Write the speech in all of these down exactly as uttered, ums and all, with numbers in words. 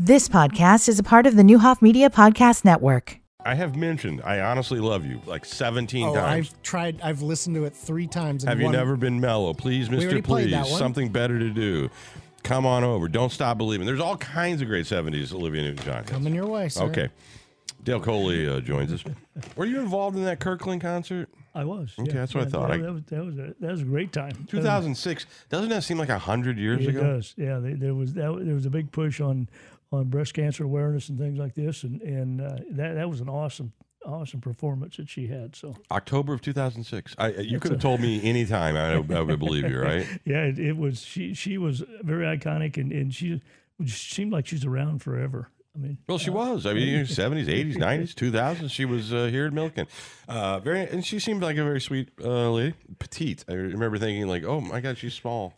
This podcast is a part of the Newhoff Media Podcast Network. I have mentioned, I honestly love you, like seventeen oh, times. I've tried, I've listened to it three times. Have you one, never been mellow? Please, Mister Please, something better to do. Come on over. Don't stop believing. There's all kinds of great seventies Olivia Newton-John. Coming your way, sir. Okay. Dale Coley uh, joins us. Were you involved in that Kirkland concert? I was. Okay, yeah. that's what yeah, I thought. That, I, that, was, that, was a, that was a great time. two thousand six. Doesn't that seem like a hundred years it ago? It does. Yeah, they, there was that, there was a big push on, on breast cancer awareness and things like this, and and uh, that that was an awesome awesome performance that she had. So October of two thousand six. I you could have told me any time. I, I would believe you, right? Yeah, it, it was. She she was very iconic, and and she seemed like she's around forever. I mean, well, she uh, was. I mean, seventies, eighties, nineties, two thousands. She was uh, here at Milliken. Uh, very, and she seemed like a very sweet uh, lady, petite. I remember thinking, like, oh my God, she's small.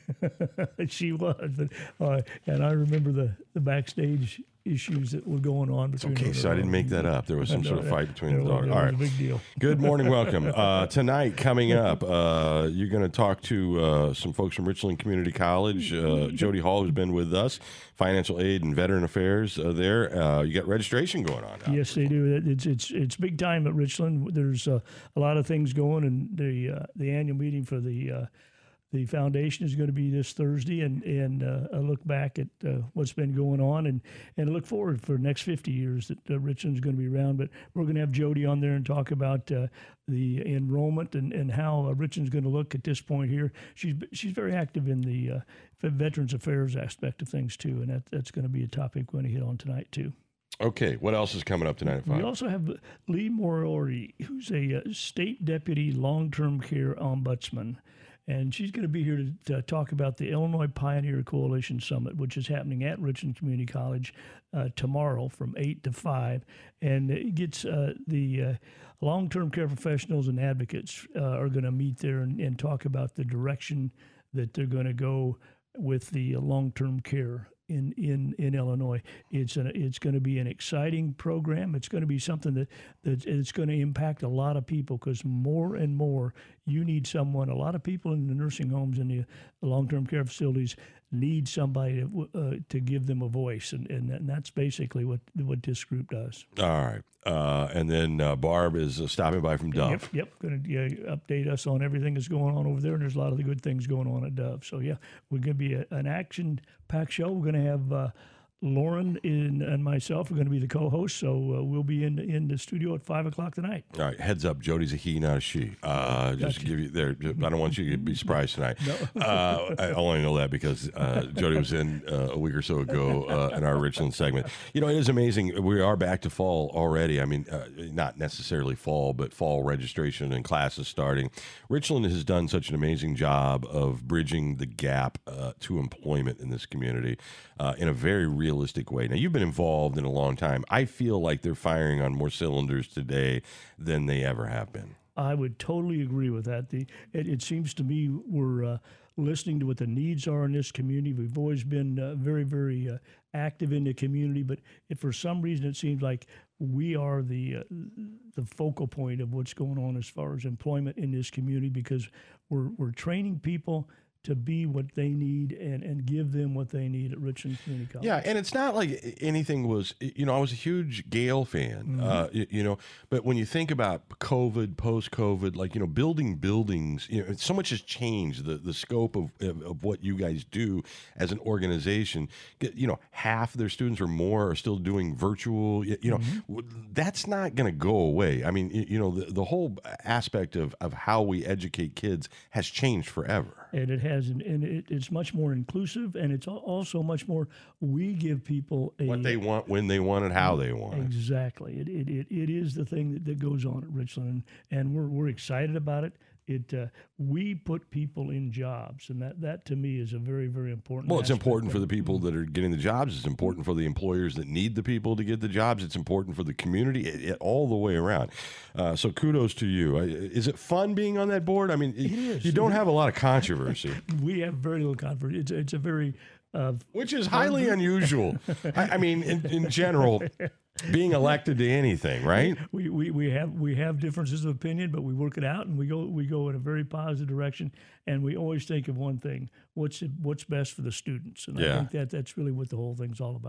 She was, but, uh, and I remember the, the backstage issues that were going on between. It's okay, so I didn't make that up. There was some sort of fight between the dogs. All right, a big deal. Good morning, welcome. Uh, tonight, coming up, uh, you're going to talk to uh, some folks from Richland Community College. Uh, Jody Hall, who's been with us, financial aid and veteran affairs uh, there. Uh, you got registration going on now. Yes, they do. It's it's it's big time at Richland. There's uh, a lot of things going, and the uh, the annual meeting for the. Uh, The foundation is going to be this Thursday, and and uh, a look back at uh, what's been going on, and and look forward for the next fifty years that uh, Richland's going to be around. But we're going to have Jody on there and talk about uh, the enrollment and, and how uh, Richland's going to look at this point here. She's she's very active in the uh, Veterans Affairs aspect of things too, and that that's going to be a topic we're going to hit on tonight too. Okay, what else is coming up tonight at five? We also have Lee Moriarty, who's a uh, state deputy long-term care ombudsman. And she's going to be here to, to talk about the Illinois Pioneer Coalition Summit, which is happening at Richland Community College uh, tomorrow from eight to five. And it gets uh, the uh, long-term care professionals and advocates uh, are going to meet there and, and talk about the direction that they're going to go with the long-term care in, in, in Illinois. It's an, it's going to be an exciting program. It's going to be something that, that it's going to impact a lot of people, because more and more you need someone. A lot of people in the nursing homes and the, the long-term care facilities need somebody to, uh, to give them a voice, and, and and that's basically what what this group does. All right. Uh, and then uh, Barb is uh, stopping by from Dove. Yep, yep. Going to uh, update us on everything that's going on over there, and there's a lot of the good things going on at Dove. So, yeah, we're going to be a, an action-packed show. We're going to have uh, Lauren in, and myself are going to be the co-hosts, so uh, we'll be in, in the studio at five o'clock tonight. All right, heads up, Jody's a he, not a she. Uh, just to give you there. I don't want you to be surprised tonight. No. uh, I only know that because uh, Jody was in uh, a week or so ago uh, in our Richland segment. You know, it is amazing. We are back to fall already. I mean, uh, not necessarily fall, but fall registration and classes starting. Richland has done such an amazing job of bridging the gap uh, to employment in this community uh, in a very real realistic way. Now, you've been involved in a long time. I feel like they're firing on more cylinders today than they ever have been. I would totally agree with that. The it, it seems to me we're uh, listening to what the needs are in this community. We've always been uh, very, very uh, active in the community, but if for some reason it seems like we are the uh, the focal point of what's going on as far as employment in this community, because we're we're training people to be what they need and, and give them what they need at Richland Community College. Yeah, and it's not like anything was, you know, I was a huge Gale fan, mm-hmm. uh, you, you know, but when you think about COVID, post-COVID, like, you know, building buildings, you know, so much has changed, the, the scope of, of, of what you guys do as an organization. You know, half their students or more are still doing virtual, you, you know, mm-hmm. that's not going to go away. I mean, you know, the, the whole aspect of, of how we educate kids has changed forever. And it has, and it, it's much more inclusive, and it's also much more, we give people a, what they want, when they want it, how they want it. Exactly. It it, it, it is the thing that, that goes on at Richland, and, and we're we're excited about it. It uh, we put people in jobs, and that, that to me is a very, very important. Well, it's important for the it. people that are getting the jobs. It's important for the employers that need the people to get the jobs. It's important for the community, it, it, all the way around. Uh, so kudos to you. Is it fun being on that board? I mean, it is. You don't have a lot of controversy. We have very little controversy. It's, it's a very... Uh, Which is highly unusual. I, I mean, in, in general... being elected to anything, right? We, we we have we have differences of opinion, but we work it out, and we go we go in a very positive direction. And we always think of one thing: what's what's best for the students. And yeah. I think that that's really what the whole thing's all about.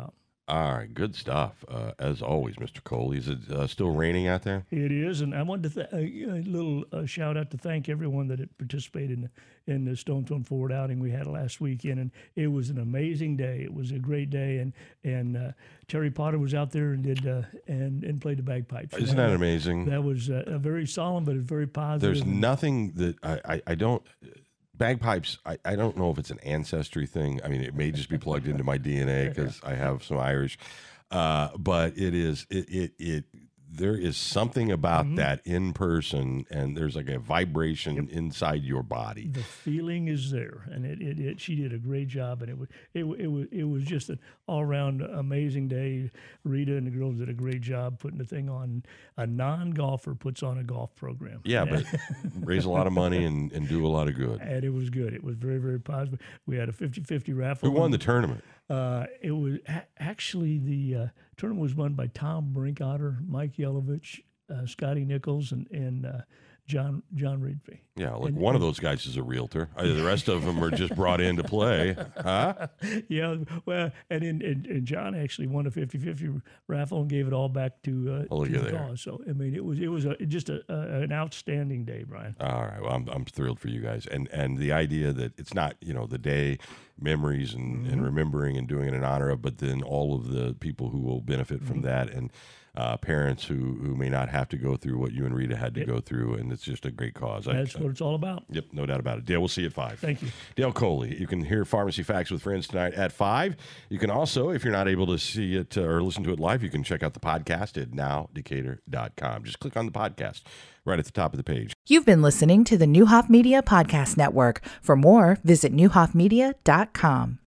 All right, good stuff. Uh, as always, Mister Coley. Is it uh, still raining out there? It is, and I wanted to th- a, a little uh, shout out to thank everyone that had participated in, in the Stone Thrown Forward outing we had last weekend, and it was an amazing day. It was a great day, and and uh, Terry Potter was out there and did uh, and and played the bagpipes. Isn't that amazing? That was uh, a very solemn, but it's very positive. There's nothing that I, I, I don't. Bagpipes, I, I don't know if it's an ancestry thing. I mean, it may just be plugged into my D N A because I have some Irish. Uh, but it is, it, it, it, there is something about mm-hmm. that in person, and there's like a vibration yep. inside your body. The feeling is there, and it, it, it she did a great job, and it was it, it was it was just an all around amazing day. Rita and the girls did a great job putting the thing on. A non golfer puts on a golf program. Yeah, but raise a lot of money and, and do a lot of good. And it was good. It was very very positive. We had a fifty-fifty raffle. Who won the tournament? Uh, it was a- actually the uh, tournament was won by Tom Brinkotter, Mike Yelovich, uh, Scotty Nichols, and and uh, John John Rigby. Yeah, like and, one of those guys is a realtor. Uh, the rest of them are just brought in to play, huh? Yeah, well, and, in, and and John actually won a fifty-fifty raffle and gave it all back to, uh, oh, to the cause. So I mean, it was it was a, just a, a, an outstanding day, Brian. All right, well, I'm I'm thrilled for you guys, and and the idea that it's not you know the day. Memories and, mm-hmm. and remembering and doing it in honor of, but then all of the people who will benefit from mm-hmm. that, and uh, parents who, who may not have to go through what you and Rita had to yep. go through, and it's just a great cause. That's I, what it's all about. Yep, no doubt about it. Dale, we'll see you at five. Thank you. Dale Coley. You can hear Pharmacy Facts with Friends tonight at five. You can also, if you're not able to see it uh, or listen to it live, you can check out the podcast at now decatur dot com. Just click on the podcast right at the top of the page. You've been listening to the Neuhoff Media Podcast Network. For more, visit neuhoff media dot com.